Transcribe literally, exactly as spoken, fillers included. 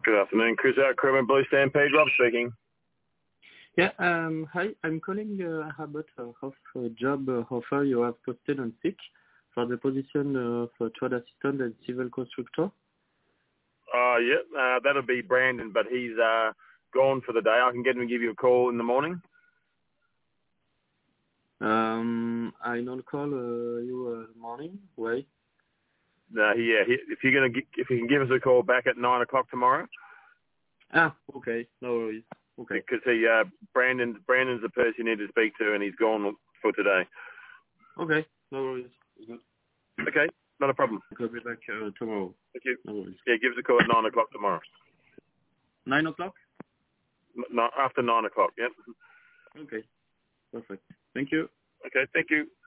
Good afternoon, Chris out, Crewman Blue Stampede. Rob speaking. Yeah, um, hi, I'm calling uh, about uh, of a job uh, offer you have posted on Seek for the position of uh, trade assistant and civil constructor. Uh, yeah, uh, that'll be Brandon, but he's uh, gone for the day. I can get him to give you a call in the morning. Um, I don't call uh, you uh, morning. Wait. Uh, he, yeah, he, if you're gonna, gi- if you can give us a call back at nine o'clock tomorrow. Ah, okay, no worries. Okay, Because he, uh, Brandon, Brandon's the person you need to speak to, and he's gone for today. okay, no worries. Good. Okay, not a problem. I'll be back uh, tomorrow. Thank you. No worries. Yeah, give us a call at nine o'clock tomorrow. Nine o'clock. N- no, after nine o'clock. Yep. Okay, perfect. Thank you. Okay, thank you.